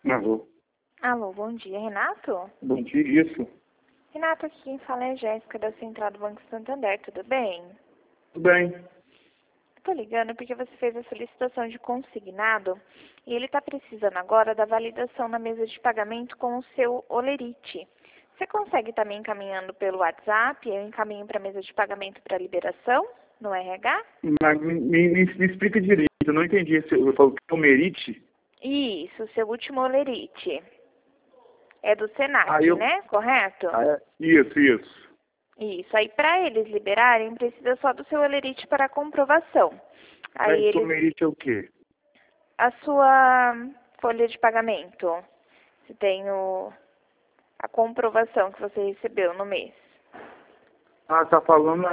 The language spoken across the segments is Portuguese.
Alô. Alô, bom dia, Renato? Bom dia, isso. Renato, aqui quem fala é a Jéssica da Central do Banco Santander, tudo bem? Tudo bem? Tô ligando porque você fez a solicitação de consignado e ele está precisando agora da validação na mesa de pagamento com o seu Olerite. Você consegue estar me encaminhando pelo WhatsApp? Eu encaminho para a mesa de pagamento para liberação no RH? Mas me explica direito, eu não entendi. Eu falo que é o Merite? Isso, seu último Olerite. É do Senac, Eu... né? Correto? Isso. Isso. Aí, para eles liberarem, precisa só do seu Olerite para comprovação. Aí Mas o eles... Merite é o quê? A sua folha de pagamento. Se tem a comprovação que você recebeu no mês. Ah, tá falando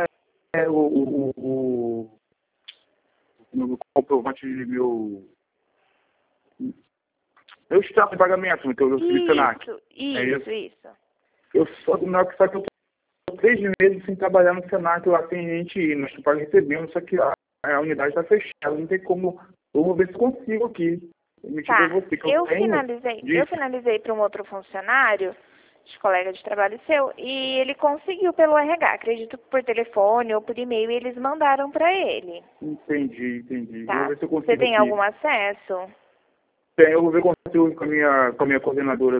o comprovante de meu estado de pagamento, que eu recebi Senac. Isso. Só que eu tô 3 meses sem trabalhar no Senac, lá tem gente indo, nós estamos recebendo, só que a unidade está fechada, não tem como. Eu vou ver se consigo aqui. Tá, Você, que eu tenho finalizei para um outro funcionário, de colega de trabalho seu, e ele conseguiu pelo RH, acredito que por telefone ou por e-mail, e eles mandaram para ele. Entendi. Eu vou Tá? ver se eu Você consigo tem aqui. algum acesso? Eu vou ver se eu consigo com a minha coordenadora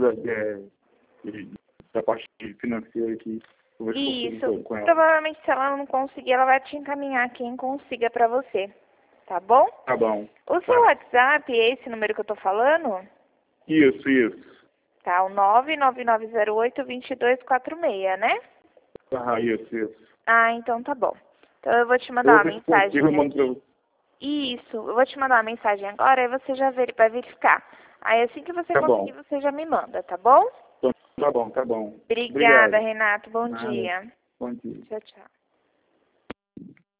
da parte financeira aqui. Vou ver se eu Isso. consigo com ela. Provavelmente, se ela não conseguir, ela vai te encaminhar quem consiga para você. Tá bom? Tá bom. O seu Tá. WhatsApp é esse número que eu tô falando? Isso. Tá, o 99908-2246, né? Isso. Ah, então tá bom. Então eu vou te Eu mandar vou uma ver se consigo, eu mensagem mando pra aqui. você. Isso, eu vou te mandar uma mensagem agora, aí você já vai verificar. Aí assim que você Tá conseguir, bom. você já me manda, tá bom? Tá bom. Obrigada, Obrigado. Renato. Bom Nada. dia. Bom dia. Tchau, tchau.